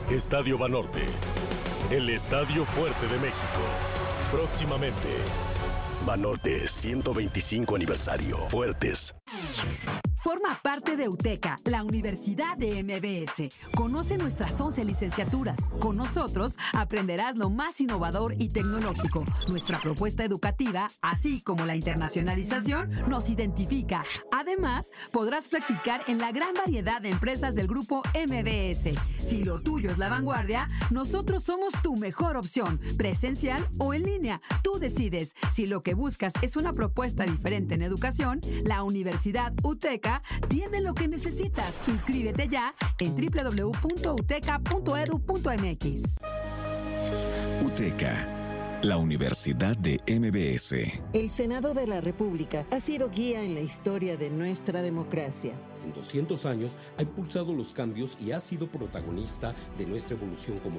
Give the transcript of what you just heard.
Estadio Banorte, el estadio fuerte de México. Próximamente, Banorte 125 aniversario. Fuertes. Forma parte de UTECA, la Universidad de MBS. Conoce nuestras 11 licenciaturas. Con nosotros aprenderás lo más innovador y tecnológico. Nuestra propuesta educativa, así como la internacionalización, nos identifica. Además, podrás practicar en la gran variedad de empresas del grupo MBS. Si lo tuyo es la vanguardia, nosotros somos tu mejor opción, presencial o en línea. Tú decides. Si lo que buscas es una propuesta diferente en educación, la Universidad UTECA tiene lo que necesitas. Inscríbete ya en www.uteca.edu.mx. UTECA, la Universidad de MBS. El Senado de la República ha sido guía en la historia de nuestra democracia. En 200 años ha impulsado los cambios y ha sido protagonista de nuestra evolución como